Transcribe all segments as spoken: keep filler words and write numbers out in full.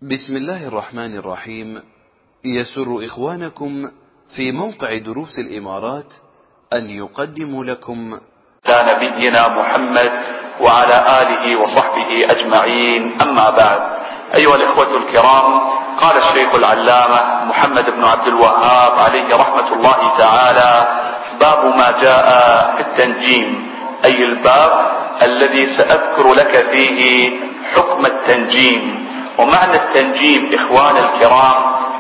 بسم الله الرحمن الرحيم. يسر إخوانكم في موقع دروس الإمارات أن يقدموا لكم على نبينا محمد وعلى آله وصحبه أجمعين، أما بعد. أيها الإخوة الكرام، قال الشيخ العلامة محمد بن عبد الوهاب عليه رحمة الله تعالى: باب ما جاء في التنجيم، أي الباب الذي سأذكر لك فيه حكم التنجيم. ومعنى التنجيم إخوان الكرام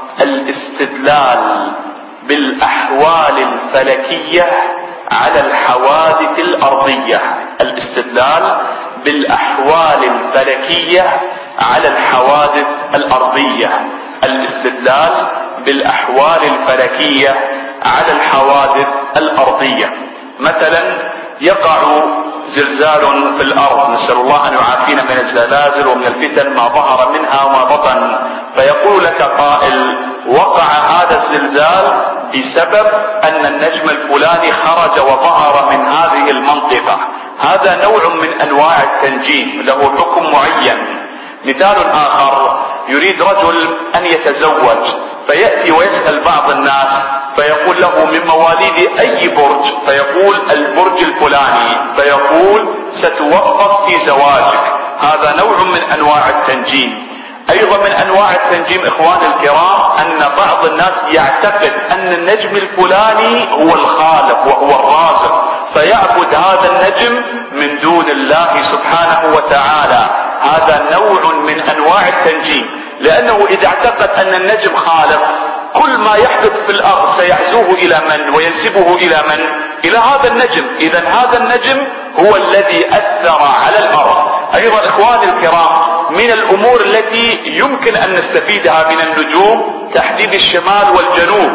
الاستدلال بالأحوال الفلكية على الحوادث الأرضية. الاستدلال بالأحوال الفلكية على الحوادث الأرضية. الاستدلال بالأحوال الفلكية على الحوادث الأرضية. مثلا يقع زلزال في الأرض، نسأل الله أن يعافينا من الزلازل ومن الفتن ما ظهر منها وما بطن، فيقول لك قائل: وقع هذا الزلزال بسبب أن النجم الفلاني خرج وظهر من هذه المنطقة. هذا نوع من أنواع التنجيم، له حكم معين. مثال آخر: يريد رجل أن يتزوج، فيأتي ويسأل بعض الناس فيقول له: من مواليد أي برج؟ فيقول: البرج الفلاني، فيقول: ستوقف في زواجك. هذا نوع من أنواع التنجيم. أيضا من أنواع التنجيم إخوان الكرام أن بعض الناس يعتقد أن النجم الفلاني هو الخالق وهو الرازق، فيعبد هذا النجم من دون الله سبحانه وتعالى. هذا نوع من أنواع التنجيم، لأنه إذا اعتقد أن النجم خالق، كل ما يحدث في الأرض سيعزوه إلى من وينسبه إلى من؟ إلى هذا النجم. إذا هذا النجم هو الذي أثر على الأرض. أيضا إخواني الكرام من الأمور التي يمكن أن نستفيدها من النجوم تحديد الشمال والجنوب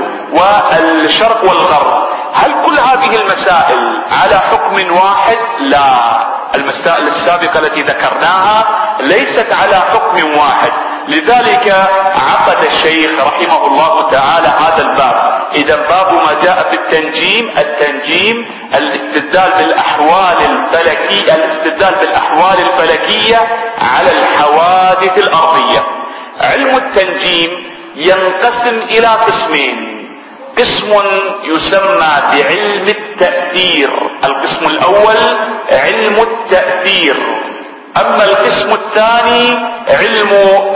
والشرق والغرب. هل كل هذه المسائل على حكم واحد؟ لا، المسائل السابقة التي ذكرناها ليست على حكم واحد. لذلك عقد الشيخ رحمه الله تعالى هذا الباب. إذا باب ما جاء في التنجيم. التنجيم الاستدلال بالأحوال الفلكية، الاستدلال بالأحوال الفلكية على الحوادث الأرضية. علم التنجيم ينقسم إلى قسمين: قسم يسمى بعلم التأثير. القسم الأول علم التأثير، أما القسم الثاني علم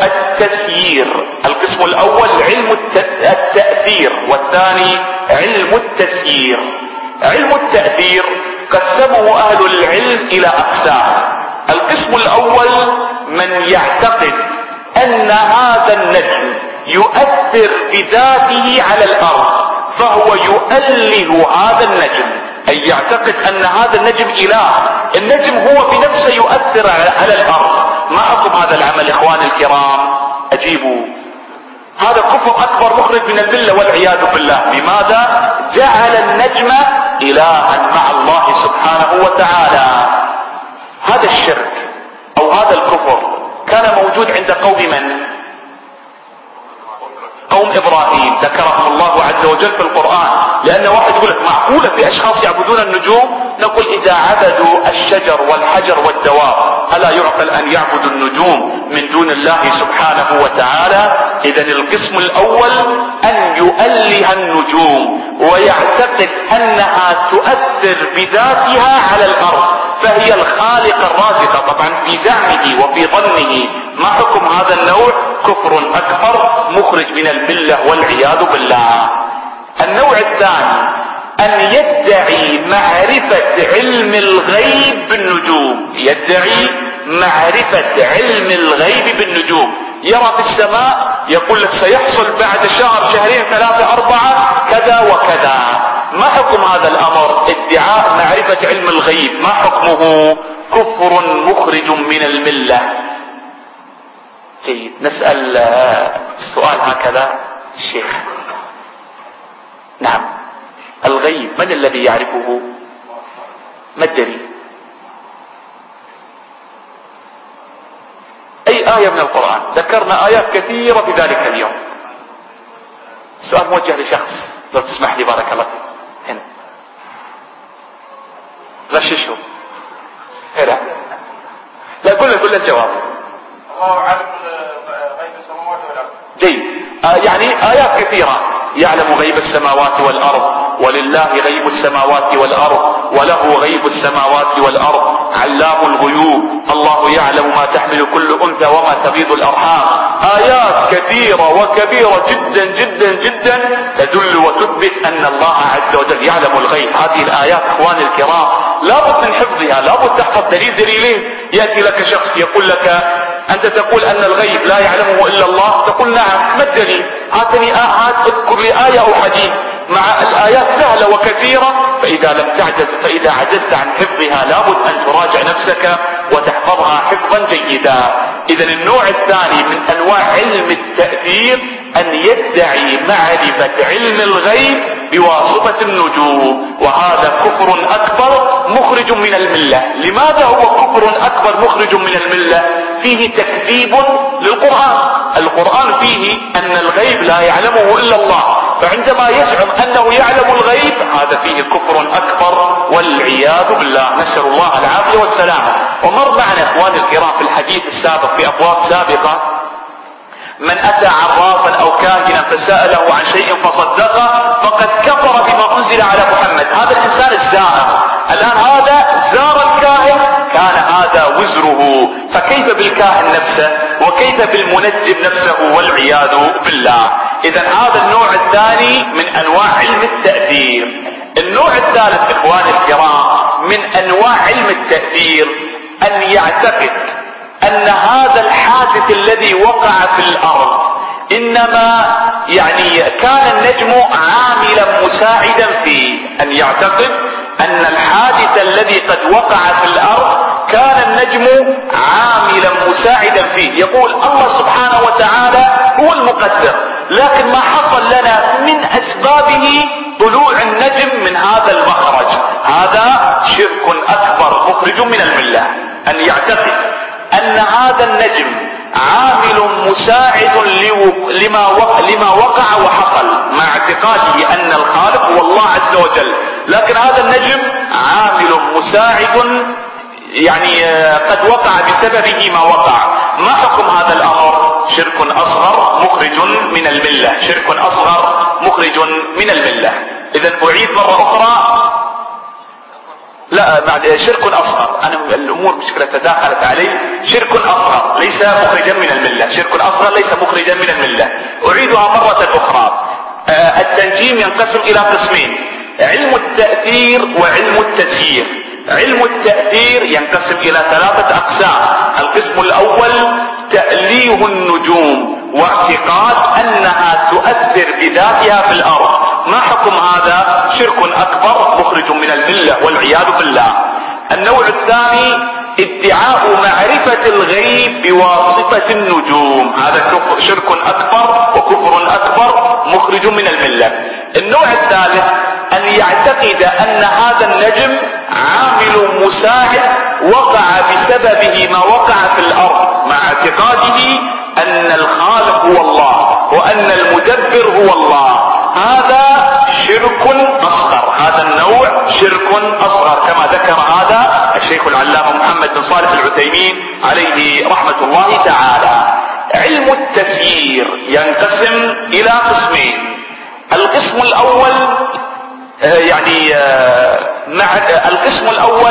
التسيير. القسم الأول علم التأثير والثاني علم التسيير. علم التأثير قسمه أهل العلم إلى أقسام. القسم الأول من يعتقد أن هذا النجم يؤثر بذاته على الأرض، فهو يؤله هذا النجم، أي يعتقد أن هذا النجم إله. النجم هو بنفسه يؤثر على الأرض. ما حكم هذا العمل إخواني الكرام؟ أجيبوا. هذا كفر أكبر مخرج من الملة والعياذ بالله. لماذا؟ جعل النجم إلها مع الله سبحانه وتعالى. هذا الشرك أو هذا الكفر كان موجود عند قوم من؟ قوم إبراهيم، ذكرهم الله عز وجل في القرآن. لأن واحد يقول لك: معقولة في أشخاص يعبدون النجوم؟ نقول: إذا عبدوا الشجر والحجر والدواب ألا يعقل أن يعبدوا النجوم من دون الله سبحانه وتعالى؟ إذن القسم الأول أن يؤله النجوم ويعتقد أنها تؤثر بذاتها على الأرض، فهي الخالق الرازقة، طبعا في زعمه وفي ظنه. ما حكم هذا النوع؟ كفر أكبر مخرج من الملة والعياذ بالله. النوع الثاني أن يدعي معرفة علم الغيب بالنجوم. يدعي معرفة علم الغيب بالنجوم. يرى في السماء يقول لك سيحصل بعد شهر شهرين ثلاثة أربعة كذا وكذا. ما حكم هذا الأمر؟ ادعاء معرفة علم الغيب ما حكمه؟ كفر مخرج من الملة. جيد، نسأل السؤال هكذا الشيخ. نعم، الغيب من الذي يعرفه؟ ما الدليل؟ أي آية من القرآن؟ ذكرنا آيات كثيرة في ذلك اليوم. السؤال موجه لشخص، لو تسمح لي بارك الله فيك. هنا غششه. هنا لا، قل له قل له الجواب. الله عالم غيب السماوات زين. آه يعني آيات كثيرة: يعلم غيب السماوات والأرض، ولله غيب السماوات والأرض، وله غيب السماوات والأرض، علام الغيوب، الله يعلم ما تحمل كل أنثى وما تغيض الأرحام. آيات كثيرة وكبيرة جدا جدا جدا تدل وتثبت أن الله عز وجل يعلم الغيب. هذه الآيات إخواني الكرام لابد من حفظها، لابد تحفظ دليل دليلين. يأتي لك شخص يقول لك: أنت تقول أن الغيب لا يعلمه إلا الله. تقول: نعم، ما الدليل؟ هاتني هات اذكر لي آية أو حديث. مع الآيات سهلة وكثيرة، فإذا لم تعجز فإذا عجزت عن حفظها لابد أن تراجع نفسك وتحفظها حفظا جيدا. إذا النوع الثاني من أنواع علم التأثير أن يدعي معرفة علم الغيب بواسطة النجوم، وهذا كفر أكبر مخرج من الملة. لماذا هو كفر أكبر مخرج من الملة؟ فيه تكذيب للقرآن. القرآن فيه أن الغيب لا يعلمه إلا الله، فعندما يزعم أنه يعلم الغيب هذا فيه كفر أكبر والعياذ بالله، نسأل الله العافية والسلامة. ومر معنا إخواني الكرام في الحديث السابق في أبواب سابقة: من أتى عرافا أو كاهنا فسأله عن شيء فصدقه فقد كفر بما أنزل على محمد. هذا الإنسان الزائر. الآن هذا زار الكاهن، كان هذا وزره، فكيف بالكاهن نفسه وكيف بالمنجم نفسه والعياذ بالله. إذا هذا النوع الثاني من أنواع علم التأثير. النوع الثالث إخواني الكرام من أنواع علم التأثير أن يعتقد أن هذا الحادث الذي وقع في الأرض إنما يعني كان النجم عاملا مساعدا فيه. أن يعتقد أن الحادث الذي قد وقع في الأرض كان النجم عاملا مساعدا فيه. يقول الله سبحانه وتعالى هو المقدر، لكن ما حصل لنا من أسبابه طلوع النجم من هذا المخرج. هذا شرك أكبر مخرج من الملة. أن يعتقد أن هذا النجم عامل مساعد لما وقع, لما وقع وحصل، مع اعتقاده أن الخالق هو الله عز وجل، لكن هذا النجم عامل مساعد يعني قد وقع بسببه ما وقع. ما حكم هذا الأمر؟ شرك أصغر مخرج من الملة، شرك أصغر مخرج من الملة. إذا أعيد مرة أخرى: لا بعد شرك أصغر، أنا الأمور بشكل تداخلت علي. شرك أصغر ليس مخرجا من الملة، شرك أصغر ليس مخرجا من الملة. أعيدها مرة أخرى. آه التنجيم ينقسم إلى قسمين: علم التأثير وعلم التسيير. علم التأثير ينقسم إلى ثلاثة أقسام. القسم الأول تأليه النجوم واعتقاد أنها تؤثر بذاتها في الأرض. ما حكم هذا؟ شرك أكبر مخرج من الملة والعياذ بالله. النوع الثاني ادعاء معرفة الغيب بواسطة النجوم. هذا شرك أكبر وكفر أكبر مخرج من الملة. النوع الثالث أن يعتقد أن هذا النجم عامل مساعد وقع بسببه ما وقع في الأرض، مع اعتقاده أن الخالق هو الله وأن المدبر هو الله. هذا شرك أصغر. هذا النوع شرك أصغر كما ذكر هذا الشيخ العلامة محمد بن صالح العثيمين عليه رحمة الله تعالى. علم التسيير ينقسم إلى قسمين. القسم الأول يعني مع القسم الأول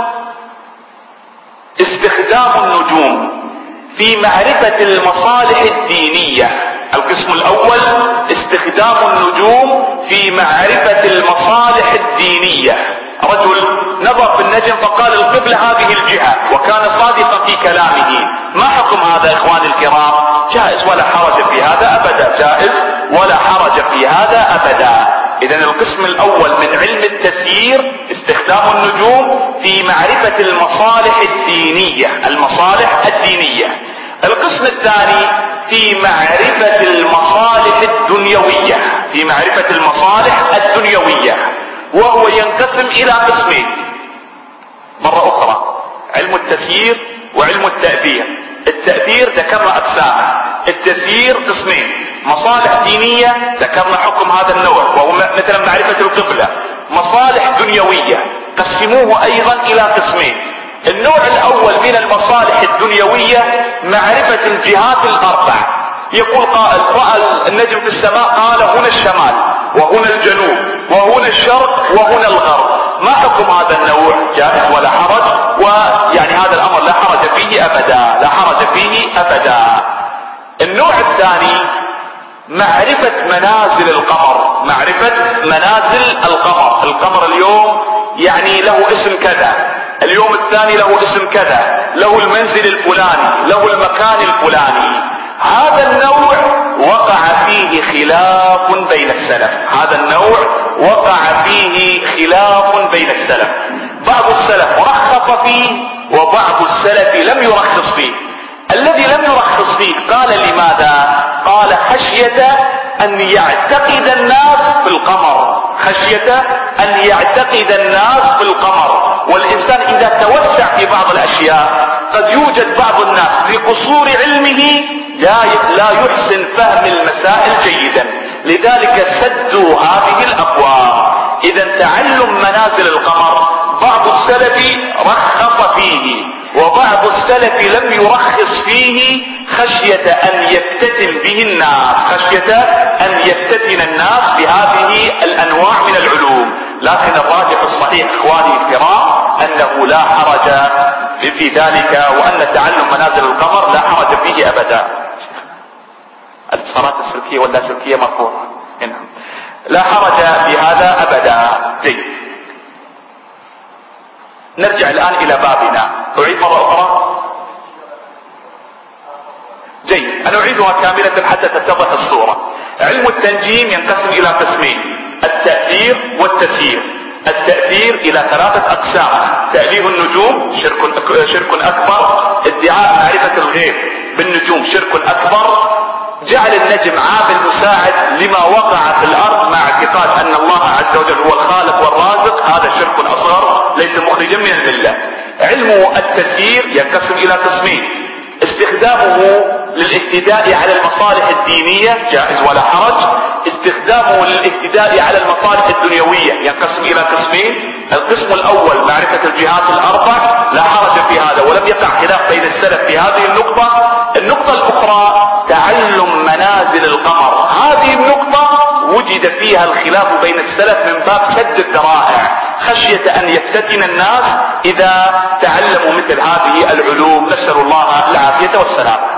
استخدام النجوم في معرفة المصالح الدينية. القسم الأول استخدام النجوم في معرفة المصالح الدينية. رجل نظر في النجم فقال القبلة هذه الجهة وكان صادقا في كلامه. ما حكم هذا إخواني الكرام؟ جائز ولا حرج في هذا أبدا، جائز ولا حرج في هذا أبدا. إذن القسم الأول من علم التسيير استخدام النجوم في معرفة المصالح الدينية، المصالح الدينية. القسم الثاني في معرفة المصالح الدنيوية، في معرفة المصالح الدنيوية، وهو ينقسم إلى قسمين. مرة أخرى: علم التسيير وعلم التأثير. التأثير ذكرنا أقسام، التسيير قسمين: مصالح دينية ذكرنا حكم هذا النوع وهو مثلا معرفة القبلة. مصالح دنيوية قسموه أيضا إلى قسمين. النوع الأول من المصالح الدنيوية معرفة الجهات الأربع، يقول قائل رأى النجم في السماء، قال هنا الشمال وهنا الجنوب وهنا الشرق وهنا الغرب، ما حكم هذا النوع؟ جائز ولا حرج، ويعني هذا الامر لا حرج فيه ابدا، لا حرج فيه ابدا. النوع الثاني معرفة منازل القمر، معرفة منازل القمر. القمر اليوم يعني له اسم كذا، اليوم الثاني له اسم كذا، له المنزل الفلاني، له المكان الفلاني. هذا النوع وقع فيه خلاف بين السلف، هذا النوع وقع فيه خلاف بين السلف. بعض السلف رخص فيه وبعض السلف لم يرخص فيه. الذي لم يرخص فيه قال لماذا؟ قال خشية ان يعتقد الناس في القمر، خشية ان يعتقد الناس في القمر. والانسان اذا توسع في بعض الاشياء قد يوجد بعض الناس لقصور علمه لا يحسن فهم المسائل جيدا، لذلك سدوا هذه الابواب. اذا تعلم منازل القمر بعض السلف رخص فيه وبعض السلف لم يرخص فيه، خشية ان يفتتن به الناس، خشية ان يفتتن الناس بهذه الانواع من العلوم. لكن الراجح الصحيح اخواني الكرام انه لا حرج في ذلك، وان تعلم منازل القمر لا حرج فيه ابدا. الاتصالات السلكية ولا سلكية مرفوعة؟ نعم، لا حرج في هذا ابدا. جيد، نرجع الان الى بابنا. اعيد مرة اخرى. جيد، انا اعيدها كاملة حتى تتضح الصورة. علم التنجيم ينقسم الى قسمين: التأثير والتسيير. التأثير الى ثلاثة اقسام: تأليه النجوم شرك شرك اكبر، ادعاء معرفة الغيب بالنجوم شرك اكبر، جعل النجم عامل مساعد لما وقع في الارض مع اعتقاد ان الله عز وجل هو الخالق والرازق، هذا شرك اصغر ليس مخرجا من المله. علم التسيير ينقسم الى قسمين: استخدامه للاهتداء على المصالح الدينية جائز ولا حرج، استخدامه للاهتداء على المصالح الدنيوية ينقسم الى قسمين: القسم الاول معرفة الجهات الاربع، لا حرج في هذا ولم يقع خلاف بين السلف في هذه النقطة. النقطة الاخرى تعلم منازل القمر، هذه النقطة وجد فيها الخلاف بين السلف من باب سد الذرائع، خشية ان يفتتن الناس اذا تعلموا مثل هذه العلوم، نسأل الله العافية والسلامة.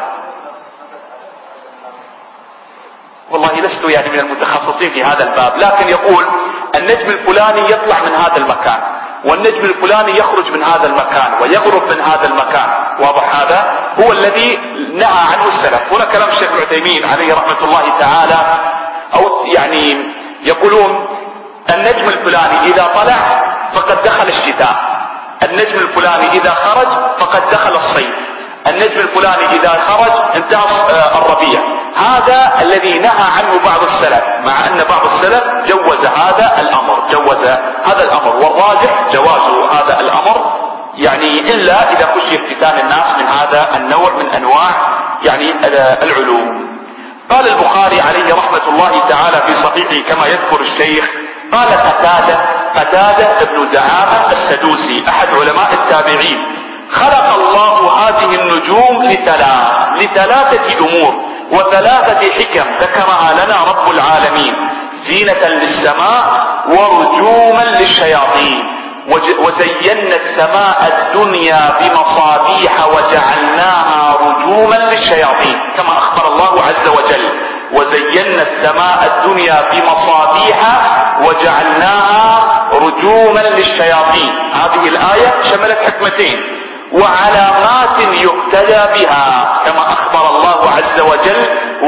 والله لست يعني من المتخصصين في هذا الباب، لكن يقول النجم الفلاني يطلع من هذا المكان والنجم الفلاني يخرج من هذا المكان ويغرب من هذا المكان، واضح؟ هذا هو الذي نهى عنه السلف. هنا كلام الشيخ ابن عثيمين عليه رحمة الله تعالى، او يعني يقولون النجم الفلاني اذا طلع فقد دخل الشتاء، النجم الفلاني اذا خرج فقد دخل الصيف، النجم الفلاني اذا خرج انتهى الربيع. هذا الذي نهى عنه بعض السلف، مع ان بعض السلف جوز هذا الامر، جوز هذا الامر، والراجح جواز هذا الامر، يعني الا اذا خشي افتتان الناس من هذا النوع من انواع يعني العلوم. قال البخاري عليه رحمة الله تعالى في صحيحه كما يذكر الشيخ، قال قتادة قتادة ابن دعامة السدوسي احد علماء التابعين: خلق الله هذه النجوم لثلاث لثلاثة امور وثلاثة حكم ذكرها لنا رب العالمين: زينة للسماء ورجوما للشياطين، وزينا السماء الدنيا بمصابيح وجعلناها رجوما للشياطين، كما اخبر الله عز وجل: وزينا السماء الدنيا بمصابيح وجعلناها رجوما للشياطين. هذه الآية شملت حكمتين: وعلامات يهتدى بها، كما اخبر الله عز وجل: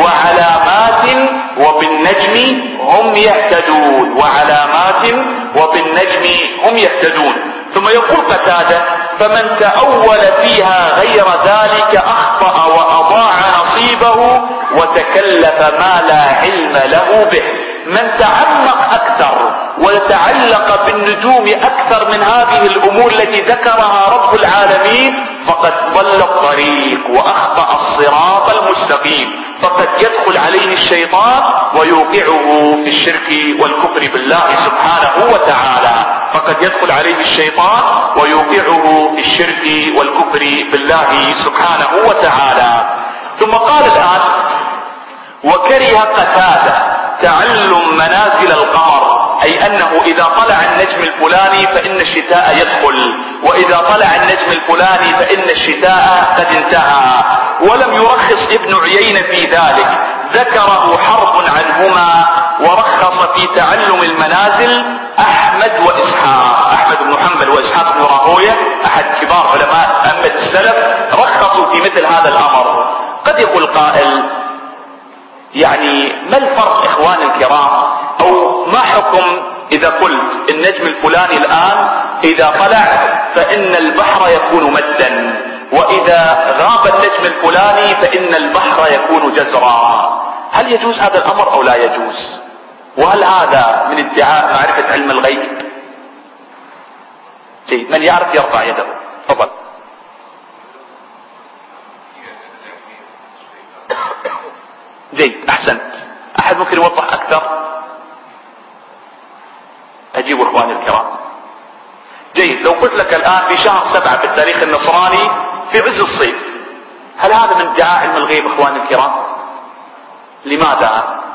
وعلامات وبالنجم هم يهتدون، وعلامات وبالنجم هم يهتدون. ثم يقول قتادة: فمن تأول فيها غير ذلك اخطأ واضاع نصيبه وتكلف ما لا علم له به. من تعمق اكثر ويتعلق بالنجوم اكثر من هذه الامور التي ذكرها رب العالمين فقد ضل الطريق واخطأ الصراط المستقيم، فقد يدخل عليه الشيطان ويوقعه في الشرك والكفر بالله سبحانه وتعالى، فقد يدخل عليه الشيطان ويوقعه في الشرك والكفر بالله سبحانه وتعالى. ثم قال الآن: وكره قتادة تعلم منازل القمر، أي أنه إذا طلع النجم الفلاني فإن الشتاء يدخل، وإذا طلع النجم الفلاني فإن الشتاء قد انتهى، ولم يرخص ابن عيينة في ذلك، ذكره حرب عنهما، ورخص في تعلم المنازل أحمد وإسحاق، أحمد بن حنبل وإسحاق بن راهويه أحد كبار علماء أئمة السلف، رخصوا في مثل هذا الأمر. قد يقول قائل يعني ما الفرق إخوان الكرام، أو ما حكم إذا قلت النجم الفلاني الآن إذا طلع فإن البحر يكون مدا، وإذا غاب النجم الفلاني فإن البحر يكون جزرا، هل يجوز هذا الأمر أو لا يجوز؟ وهل هذا من ادعاء معرفة علم الغيب؟ جيد، من يعرف يرفع يده. تفضل. جيد، أحسنت. أحد ممكن يوضح أكثر؟ أجيب إخواني الكرام. جيد، لو قلت لك الآن في شهر سبعة في التاريخ النصراني في عز الصيف، هل هذا من ادعاء علم الغيب إخواني الكرام؟ لماذا؟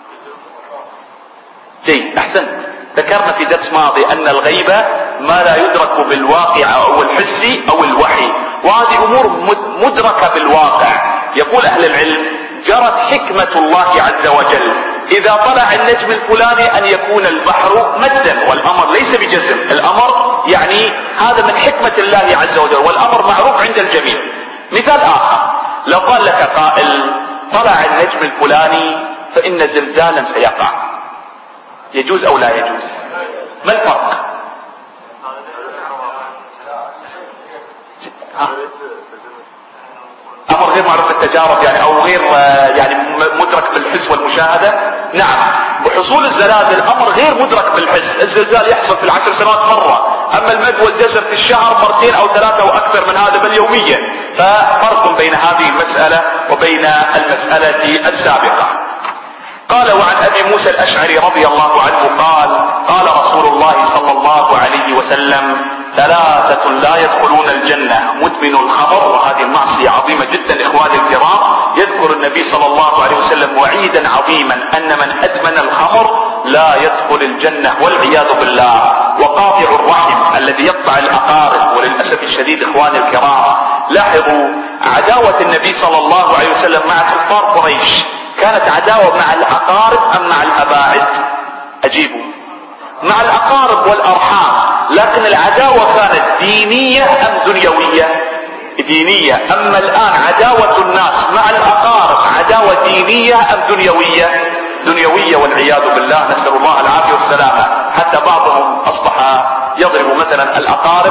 جيد، أحسنت. ذكرنا في درس ماضي أن الغيب ما لا يدرك بالواقع أو الحسي أو الوحي، وهذه أمور مدركة بالواقع. يقول أهل العلم جرت حكمة الله عز وجل إذا طلع النجم الفلاني أن يكون البحر مدا، والأمر ليس بجزم، الأمر يعني هذا من حكمة الله عز وجل، والأمر معروف عند الجميع. مثال آخر، لو قال لك قائل طلع النجم الفلاني فإن زلزالا سيقع، يجوز أو لا يجوز؟ ما الفرق؟ ها؟ أمر غير معروف بالتجارب يعني، أو غير يعني مدرك بالحس والمشاهدة. نعم، وحصول الزلازل أمر غير مدرك بالحس، الزلزال يحصل في العشر سنوات مرة، أما المد والجزر في الشهر مرتين أو ثلاثة وأكثر من هذا بل يوميا. ففرق بين هذه المسألة وبين المسألة السابقة. قال وعن أبي موسى الأشعري رضي الله عنه قال قال رسول الله صلى الله عليه وسلم ثلاثة لا يدخلون الجنة مدمن الخمر، وهذه المعصية عظيمة جدا إخواني الكرام. يذكر النبي صلى الله عليه وسلم وعيدا عظيما أن من أدمن الخمر لا يدخل الجنة والعياذ بالله. وقاطع الرحم الذي يقطع الأقارب، وللأسف الشديد إخواني الكرام لاحظوا عداوة النبي صلى الله عليه وسلم مع كفار قريش، كانت عداوة مع الأقارب أم مع الأباعد؟ أجيبوا. مع الأقارب والأرحام، لكن العداوة كانت دينية أم دنيوية؟ دينية. أما الآن عداوة الناس مع الأقارب عداوة دينية أم دنيوية؟ دنيوية والعياذ بالله، نسأل الله العافية والسلامة. حتى بعضهم أصبح يضرب مثلا الأقارب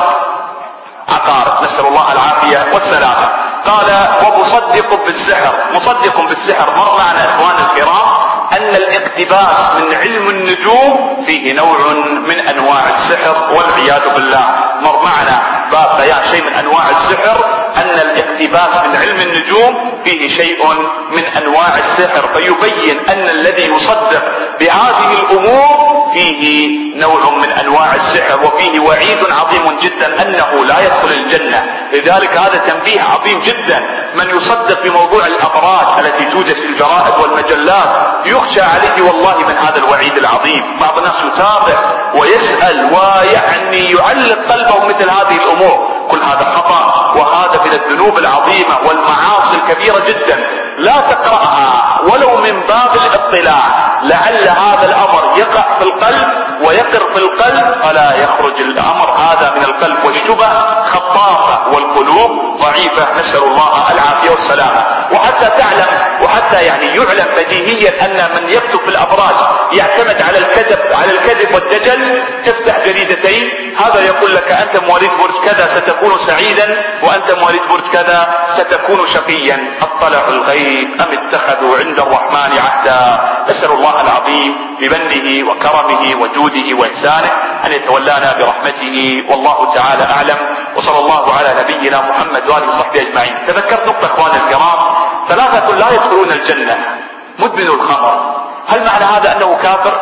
عقارب، نسأل الله العافية والسلامة. قال ومصدق بالسحر، مصدق بالسحر مر معنا إخوان الكرام أن الاقتباس من علم النجوم فيه نوع من أنواع السحر والعياذ بالله. مر معنا باب بيان شيء من أنواع السحر، أن الاقتباس من علم النجوم فيه شيء من أنواع السحر، فيبين أن الذي يصدق بهذه الأمور فيه نوع من أنواع السحر، وفيه وعيد عظيم جدا أنه لا يدخل الجنة. لذلك هذا تنبيه عظيم جدا، من يصدق بموضوع الأبراج التي توجد في الجرائد والمجلات يخشى عليه والله من هذا الوعيد العظيم. بعض الناس يتابع ويسأل ويعني يعلق قلبه مثل هذه الأمور، كل هذا خطأ، وهذا من الذنوب العظيمة والمعاصي الكبيرة جدا. لا تقرأها ولو من باب الاطلاع، لعل هذا الأمر يقع في القلب ويقر في القلب فلا يخرج الأمر هذا من القلب، والشبه خطافة والقلوب ضعيفة، نسأل الله العافية والسلامة. وحتى تعلم وحتى يعني يعلم بديهيا أن من يكتب في الأبراج يعتمد على الكذب على الكذب والدجل. تفتح جريدتين، هذا يقول لك أنت مواليد برج كذا ستكون سعيدا، وأنت مواليد برج كذا ستكون شقيا. اطلعوا الغيب أم اتخذوا عند الرحمن عهدا. نسأل الله العظيم بمنه وكرمه وجوده وإحسانه أن يتولانا برحمته، والله تعالى أعلم. وصلى الله على نبينا محمد وآله وصحبه أجمعين. تذكرت نقطة إخواني الكرام، ثلاثة لا يدخلون الجنة مدمن الخمر، هل معنى هذا أنه كافر؟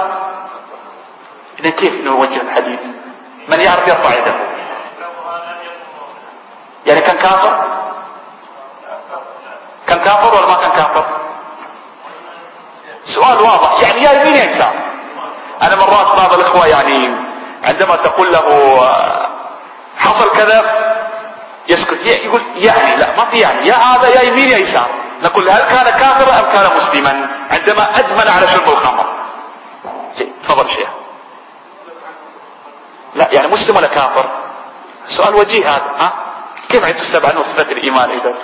إذا كيف نوجه الحديث؟ من يعرف يرفع يده. يعني كان كافر؟ كان كافر ولا ما كان كافر؟ سؤال واضح، يعني يا يمين يا يسار. انا مرات بعض الاخوة يعني عندما تقول له حصل كذا يسكت، يقول يعني لا ما في يعني، يا هذا يا يمين يا يسار. نقول هل كان كافرا ام كان مسلما عندما ادمن على شرب الخمر؟ تفضل شيخ. لا يعني مسلم ولا كافر؟ سؤال وجيه هذا. ها كيف تحسب عنه صفة الايمان اذا؟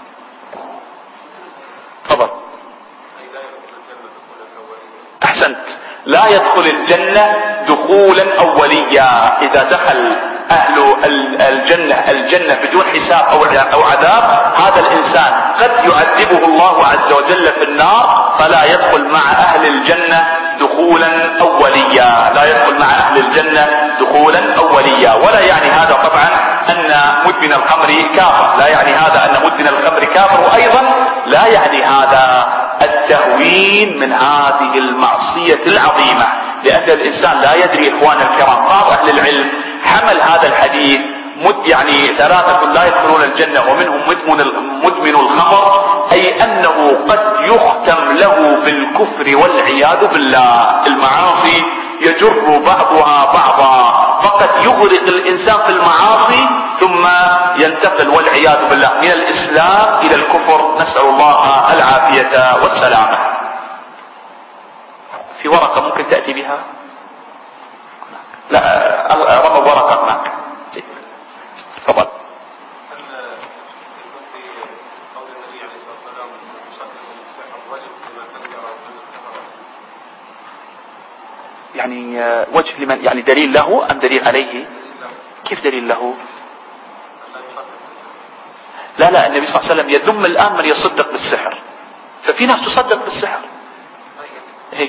تفضل. احسنت. لا يدخل الجنة دخولا اوليا. اذا دخل اهل الجنة الجنة بدون حساب او عذاب، هذا الانسان قد يعذبه الله عز وجل في النار فلا يدخل مع اهل الجنة دخولا اوليا. لا يدخل مع اهل الجنة دخولا اوليا. ولا يعني هذا طبعا ان مدمن الخمر كافر، لا يعني هذا ان مدمن الخمر كافر. وايضا لا يعني هذا التهوين من هذه المعصية العظيمة، لأن الإنسان لا يدري. إخوان الكرام، بعض أهل العلم حمل هذا الحديث مد يعني ثلاثة لا يدخلون الجنة ومنهم مدمن مدمن الخمر، أي أنه قد يختم له بالكفر والعياذ بالله. المعاصي يجر بعضها بعضا، فقد يغرق الإنسان في المعاصي ثم ينتقل والعياذ بالله من الإسلام إلى الكفر، نسأل الله العافية والسلامة. في ورقة ممكن تأتي بها؟ لا رمى ورقة هناك. تفضل. يعني وجه لمن؟ يعني دليل له أم دليل عليه؟ كيف دليل له؟ لا لا النبي صلى الله عليه وسلم يذم الآن من يصدق بالسحر، ففي ناس تصدق بالسحر. هي.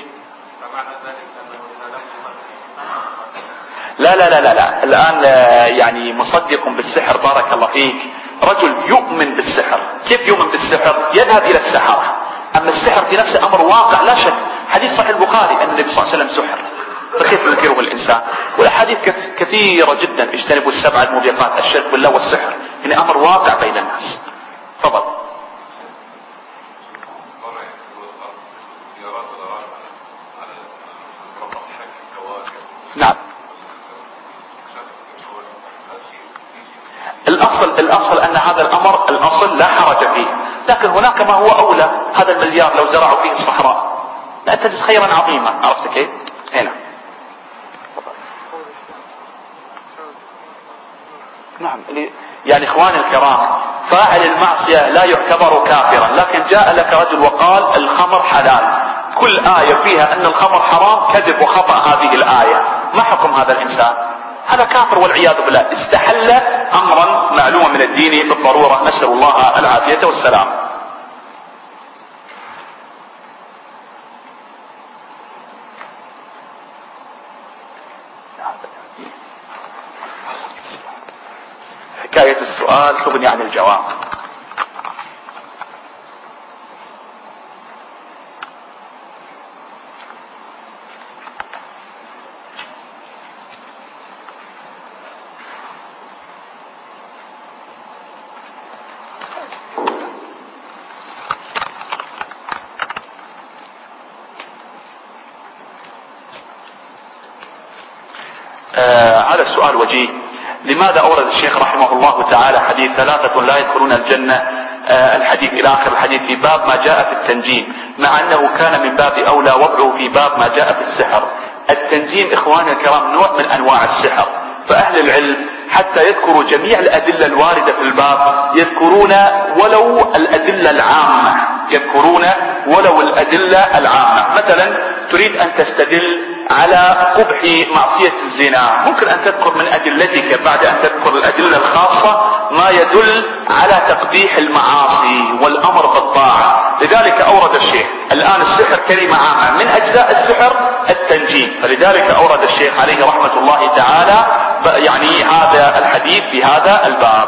لا لا لا لا لا الآن يعني مصدق بالسحر بارك الله فيك رجل يؤمن بالسحر. كيف يؤمن بالسحر؟ يذهب إلى السحرة. أما السحر في نفسه أمر واقع لا شك. حديث صحيح البخاري أن النبي صلى الله عليه وسلم سحر، فكيف ينكره الإنسان؟ والأحاديث كثيرة جدا، اجتنبوا السبع الموبقات، الشرك بالله والسحر، إن أمر واقع بين الناس. تفضل. نعم. الأصل الأصل أن هذا الأمر الأصل لا حرج فيه، لكن هناك ما هو أولى. هذا المليار لو زرعوا فيه الصحراء لا تجد خيرا عظيما. عرفت كيف؟ هنا. نعم. يعني إخواني الكرام، فاعل المعصية لا يعتبر كافرا، لكن جاء لك رجل وقال الخمر حلال، كل آية فيها أن الخمر حرام كذب وخطأ هذه الآية، ما حكم هذا الإنسان؟ هذا كافر والعياذ بالله، استحل أمرا معلوما من الدين بالضرورة، نسأل الله العافية والسلام. حكاية السؤال تغني عن الجواب. آه هذا السؤال وجيه. لماذا أورد الشيخ رحمه الله تعالى حديث ثلاثة لا يدخلون الجنة آه الحديث إلى آخر الحديث في باب ما جاء في التنجيم، مع أنه كان من باب أولى وضعه في باب ما جاء في السحر؟ التنجيم إخواني الكرام نوع من أنواع السحر، فأهل العلم حتى يذكروا جميع الأدلة الواردة في الباب يذكرون ولو الأدلة العامة، يذكرون ولو الأدلة العامة. مثلا تريد أن تستدل على قبح معصية الزنا، ممكن أن تذكر من أدلتك بعد أن تذكر الأدلة الخاصة ما يدل على تقبيح المعاصي والأمر بالطاعة. لذلك أورد الشيخ الآن السحر كلمة عامة، من أجزاء السحر التنجيم، فلذلك أورد الشيخ عليه رحمة الله تعالى يعني هذا الحديث في هذا الباب.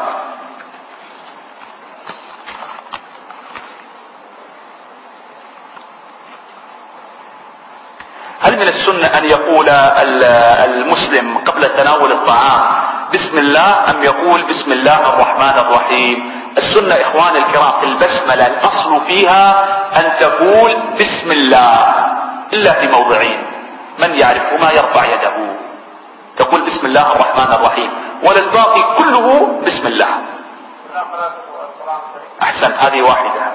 هل من السنة أن يقول المسلم قبل تناول الطعام بسم الله، أم يقول بسم الله الرحمن الرحيم؟ السنة إخواني الكرام في البسملة الأصل فيها أن تقول بسم الله إلا في موضعين من يعرفهما يرفع يده. تقول بسم الله الرحمن الرحيم، وللباقي كله بسم الله. أحسن، هذه واحدة.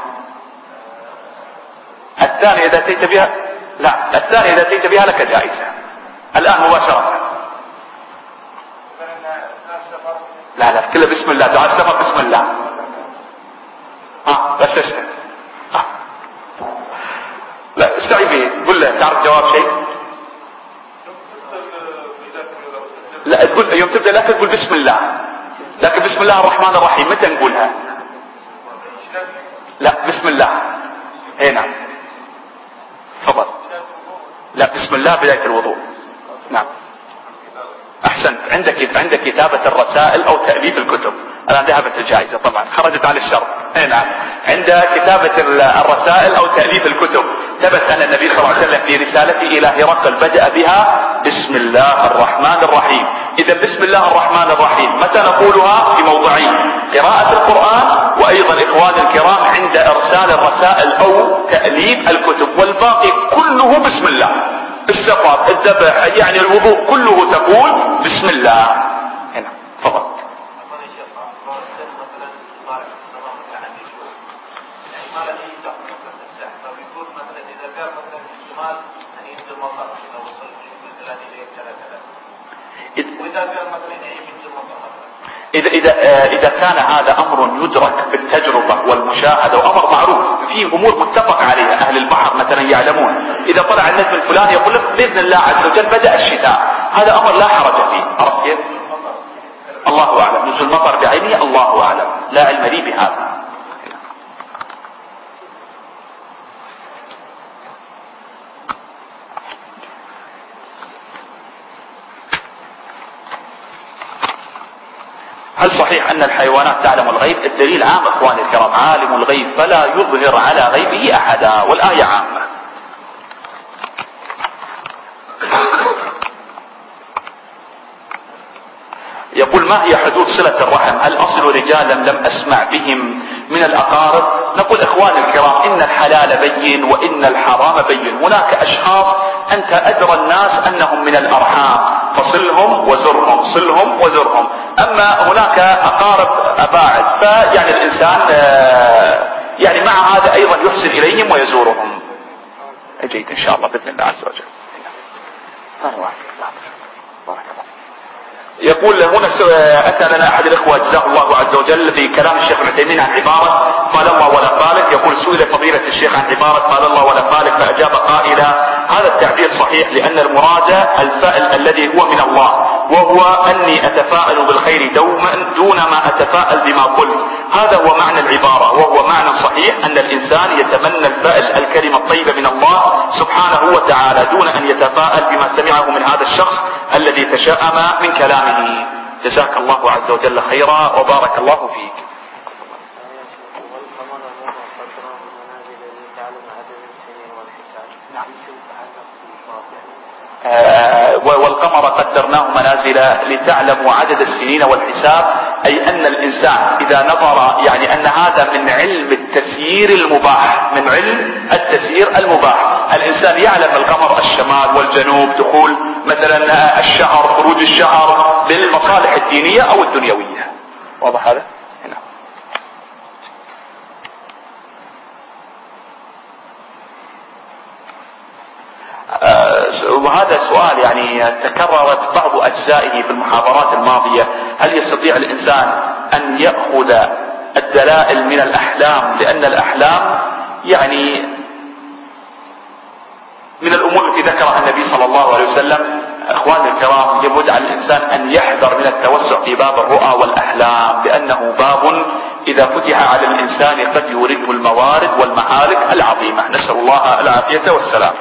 الثانية إذا أتيت بها، لا الثانية إذا أتيت بها لك جائزة الآن مباشرة. لا لا كله بسم الله، دعاء السفر بسم الله. ها غششتك. آه. لا استعيبي قل له تعرف جواب شيء؟ لا تقول يوم تبدأ لا تقول بسم الله، لكن بسم الله الرحمن الرحيم متى نقولها؟ لا بسم الله. اي نعم تفضل. لا بسم الله بداية الوضوء. نعم احسنت. عندك عندك كتابة الرسائل او تأليف الكتب. الان ذهبت الجائزة طبعا خرجت عن الشرط. اي نعم عند كتابة الرسائل او تأليف الكتب ثبت ان النبي صلى الله عليه وسلم في رسالته الى هرقل بدأ بها بسم الله الرحمن الرحيم. اذا بسم الله الرحمن الرحيم متى نقولها؟ في موضعين: قراءة القرآن، وايضا اخواني الكرام عند ارسال الرسائل او تأليف الكتب، والباقي كله بسم الله. السفر، الذبح، يعني الوضوء كله تقول بسم الله. هنا تفضل. إذا إذا إذا كان هذا أمر يدرك بالتجربة والمشاهدة وأمر معروف، في أمور متفق عليها أهل البحر مثلا يعلمون، إذا طلع النجم الفلاني يقول لك بإذن الله عز وجل بدأ الشتاء، هذا أمر لا حرج فيه. عرفت كيف؟ الله أعلم، نزول المطر بعينه الله أعلم، لا علم لي بهذا. هل صحيح أن الحيوانات تعلم الغيب؟ الدليل عام إخواني الكرام، عالم الغيب فلا يظهر على غيبه أحدا، والآية عامة. يقول ما هي حدود صلة الرحم؟ هل أصل رجالا لم أسمع بهم من الأقارب؟ نقول إخواني الكرام إن الحلال بين وإن الحرام بين. هناك أشخاص أنت أدرى الناس أنهم من الأرحام فصلهم وزرهم، صلهم وزرهم. أما هناك أقارب أباعد فيعني الإنسان يعني مع هذا أيضا يحسن إليهم ويزورهم. أجيد إن شاء الله بإذن الله عز وجل. يقول هنا أتى لنا أحد الإخوة جزاه الله عز وجل بكلام الشيخ ابن تيمية عن عبارة قال الله ولا خالق. يقول سئل فضيلة الشيخ عن عبارة قال الله ولا خالق فأجاب قائلا هذا التعبير صحيح لأن المراد الفائل الذي هو من الله، وهو أني أتفاءل بالخير دوما دون ما أتفاءل بما قلت. هذا هو معنى العبارة، وهو معنى صحيح أن الإنسان يتمنى الفائل الكلمة الطيبة من الله سبحانه وتعالى دون أن يتفاءل بما سمعه من هذا الشخص الذي تشاءم من كلامه. جزاك الله عز وجل خيرا وبارك الله فيك. آه والقمر قدرناه منازل لتعلموا عدد السنين والحساب، أي أن الإنسان إذا نظر يعني أن هذا من علم التسيير المباح، من علم التسيير المباح. الإنسان يعلم القمر الشمال والجنوب، دخول مثلا الشهر، خروج الشهر، للمصالح الدينية أو الدنيوية. واضح هذا؟ هنا. وهذا سؤال يعني تكررت بعض أجزائه في المحاضرات الماضية. هل يستطيع الإنسان أن يأخذ الدلائل من الأحلام؟ لأن الأحلام يعني من الأمور التي ذكرها النبي صلى الله عليه وسلم. أخواني الكرام يبعد على الإنسان أن يحذر من التوسع في باب الرؤى والأحلام، لأنه باب إذا فتح على الإنسان قد يورده الموارد والمعارك العظيمة. نسأل الله العافية والسلام.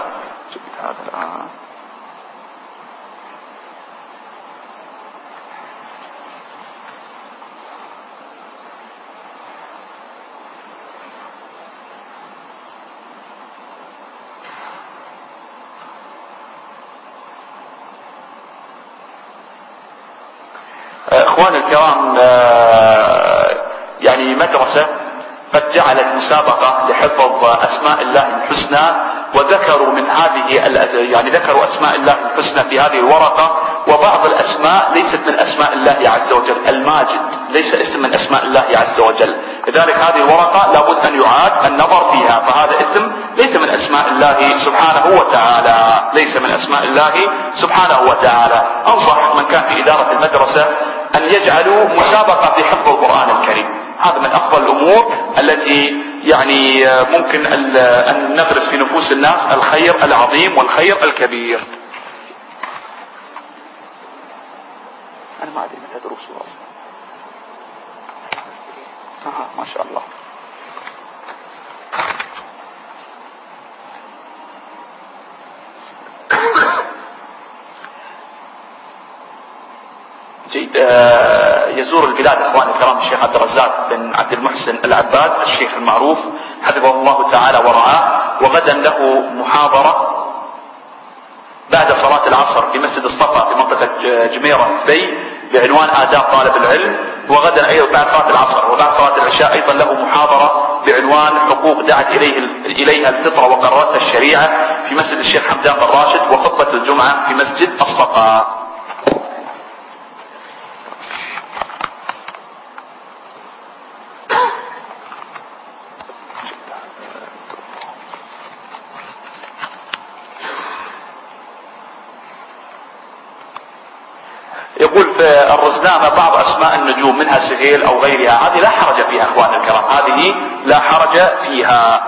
اخواني الكرام يعني يعني مدرسة قد جعلت مسابقة لحفظ أسماء الله الحسنى، وذكروا من هذه يعني ذكروا أسماء الله الحسنى في هذه الورقة، وبعض الأسماء ليست من أسماء الله عز وجل. الماجد ليس اسم من أسماء الله عز وجل، لذلك هذه الورقة لابد أن يعاد النظر فيها، فهذا اسم ليس من أسماء الله سبحانه وتعالى، ليس من أسماء الله سبحانه وتعالى. أنصح من كان في إدارة المدرسة أن يجعلوا مسابقة في حفظ القرآن الكريم، هذا من أفضل الأمور التي يعني ممكن أن نغرس في نفوس الناس الخير العظيم والخير الكبير. أنا ما أدري متى دروس أصلا. آه ما شاء الله. جيد. يزور البلاد اخواني الكرام الشيخ عبد الرزاق بن عبد المحسن العباد الشيخ المعروف حفظه الله تعالى ورعاه، وغدا له محاضرة بعد صلاة العصر في مسجد الصفا في منطقة جميرة بي بعنوان آداب طالب العلم، وغدا أيضا بعد صلاة العصر وبعد صلاة العشاء أيضا له محاضرة بعنوان حقوق دعت إليه إليها الفطرة وقررتها الشريعة في مسجد الشيخ حمدان بن راشد، وخطبة الجمعة في مسجد الصفا. يقول في الرزنامة بعض أسماء النجوم منها سهيل أو غيرها، هذه لا حرج فيها أخواننا الكرام، هذه لا حرج فيها.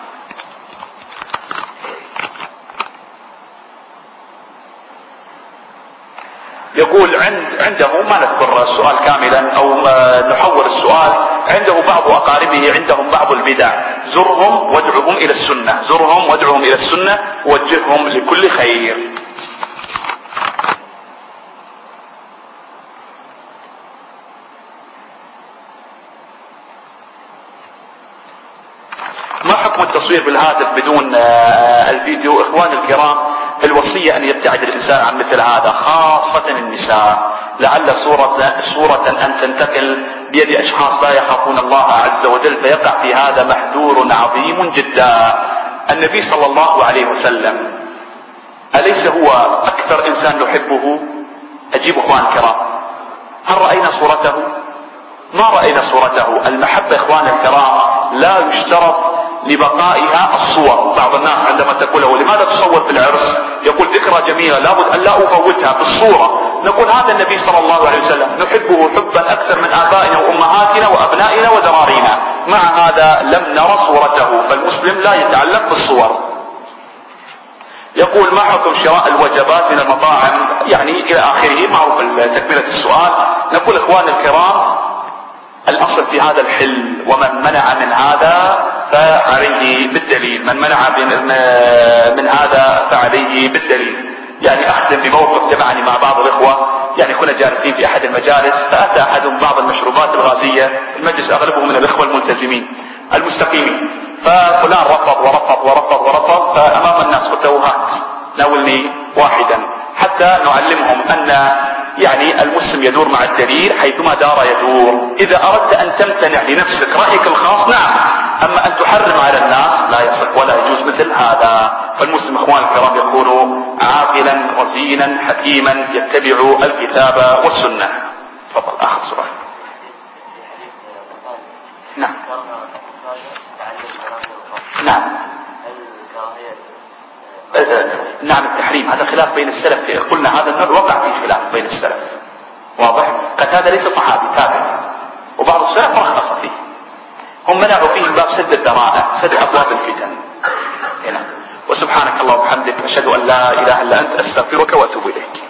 يقول عند عنده ما نذكر السؤال كاملا أو نحول السؤال، عنده بعض أقاربه عندهم بعض البدع، زرهم وادعهم إلى السنة، زرهم وادعهم إلى السنة ووجههم لكل خير. ما حكم التصوير بالهاتف بدون الفيديو؟ اخواني الكرام الوصية ان يبتعد الانسان عن مثل هذا، خاصة النساء، لعل صورة, صورة ان تنتقل بيد اشخاص لا يخافون الله عز وجل فيقع في هذا محذور عظيم جدا. النبي صلى الله عليه وسلم أليس هو اكثر انسان نحبه؟ اجيب اخواني الكرام، هل رأينا صورته؟ ما رأينا صورته. المحبة اخواني الكرام لا يشترط لبقائها الصور. بعض الناس عندما تقول له لماذا تصور في العرس؟ يقول ذكرى جميلة لابد أن لا أفوتها بالصورة. نقول هذا النبي صلى الله عليه وسلم نحبه حبا أكثر من آبائنا وأمهاتنا وأبنائنا وذرارينا، مع هذا لم نرى صورته، فالمسلم لا يتعلق بالصور. يقول ما حكم شراء الوجبات من المطاعم يعني إلى آخره، معروف تكملة السؤال. نقول إخواني الكرام الأصل في هذا الحل، ومن منع من هذا فعليه بالدليل، من منع من هذا فعليه بالدليل. يعني أحدث بموقف جمعني مع بعض الإخوة، يعني كنا جالسين في أحد المجالس فأتى أحدهم بعض المشروبات الغازية، المجلس أغلبه من الإخوة الملتزمين المستقيمين، ففلان رفض ورفض ورفض ورفض، فأمام الناس قلت له هات ناولني واحدا حتى نعلمهم أن يعني المسلم يدور مع الدليل حيثما دار يدور. إذا أردت أن تمتنع لنفسك رأيك الخاص نعم، أما أن تحرم على الناس لا يصح ولا يجوز مثل هذا. فالمسلم اخوان الكرام يكون عاقلا رزينا حكيما يتبع الكتاب والسنة. تفضل آخر سؤال. نعم نعم نعم التحريم هذا خلاف بين السلف، قلنا هذا النوع وقع فيه خلاف بين السلف، واضح؟ قتادة ليس صحابي تابع، وبعض السلف رخص فيه، هم منعوا فيه باب سد الذرائع، سد أبواب الفتن. هنا وسبحانك اللهم وبحمدك أشهد أن لا إله إلا أنت أستغفرك وأتوب إليك.